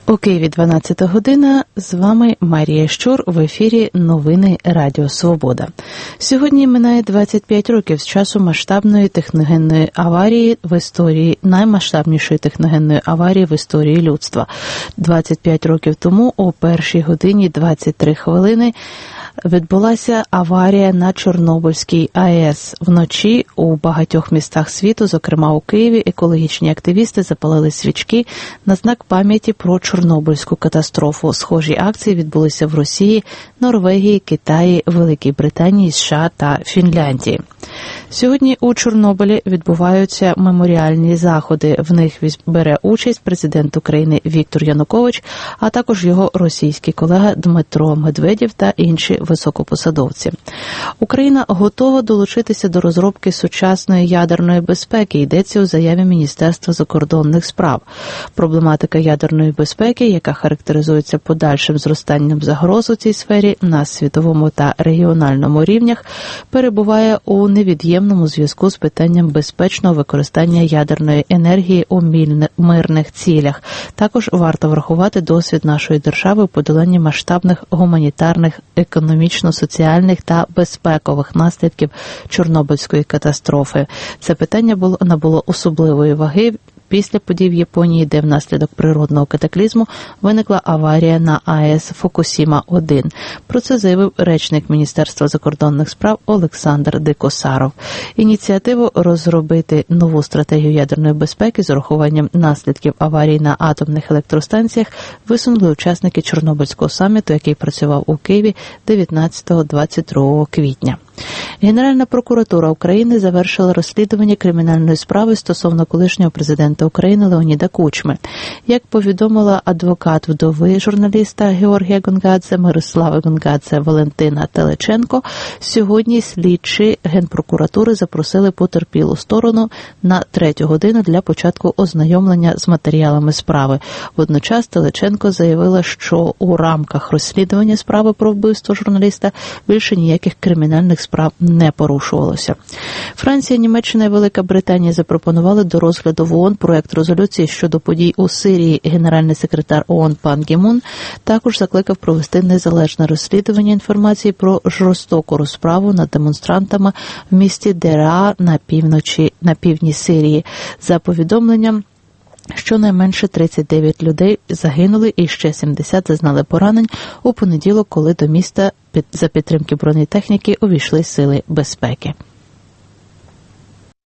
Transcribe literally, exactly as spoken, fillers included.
У Києві дванадцята година, з вами Марія Щур, в ефірі новини Радіо Свобода. Сьогодні минає двадцять п'ять років з часу масштабної техногенної аварії в історії, наймасштабнішої техногенної аварії в історії людства. двадцять п'ять років тому о першій годині двадцять три хвилини відбулася аварія на Чорнобильській АЕС. Вночі у багатьох містах світу, зокрема у Києві, екологічні активісти запалили свічки на знак пам'яті про Чорнобильську катастрофу. Схожі акції відбулися в Росії, Норвегії, Китаї, Великій Британії, США та Фінляндії. Сьогодні у Чорнобилі відбуваються меморіальні заходи. В них бере участь президент України Віктор Янукович, а також його російський колега Дмитро Медведєв та інші високопосадовці. Україна готова долучитися до розробки сучасної ядерної безпеки, йдеться у заяві Міністерства закордонних справ. Проблематика ядерної безпеки, яка характеризується подальшим зростанням загроз у цій сфері на світовому та регіональному рівнях, перебуває у невід'ємному зв'язку з питанням безпечного використання ядерної енергії у мирних цілях. Також варто врахувати досвід нашої держави у подоланні масштабних гуманітарних, економічно-соціальних та безпекових наслідків Чорнобильської катастрофи. Це питання було набуло особливої ваги після подій в Японії, де внаслідок природного катаклізму виникла аварія на АЕС Фукусіма один. Про це заявив речник Міністерства закордонних справ Олександр Дикосаров. Ініціативу розробити нову стратегію ядерної безпеки з урахуванням наслідків аварії на атомних електростанціях висунули учасники Чорнобильського саміту, який працював у Києві дев'ятнадцятого - двадцять другого квітня. Генеральна прокуратура України завершила розслідування кримінальної справи стосовно колишнього президента України Леоніда Кучми. Як повідомила адвокат вдови журналіста Георгія Гонгадзе, Мирослави Гонгадзе, Валентина Телеченко, сьогодні слідчі Генпрокуратури запросили потерпілу сторону на третю годину для початку ознайомлення з матеріалами справи. Водночас Телеченко заявила, що у рамках розслідування справи про вбивство журналіста більше ніяких кримінальних справ не порушувалося. Франція, Німеччина і Велика Британія запропонували до розгляду в ООН проект резолюції щодо подій у Сирії. Генеральний секретар ООН пан Гі Мун також закликав провести незалежне розслідування інформації про жорстоку розправу над демонстрантами в місті Деraa на півночі, на півдні Сирії. За повідомленням, щонайменше тридцять дев'ять людей загинули і ще сімдесят зазнали поранень у понеділок, коли до міста за підтримки бронетехніки увійшли сили безпеки.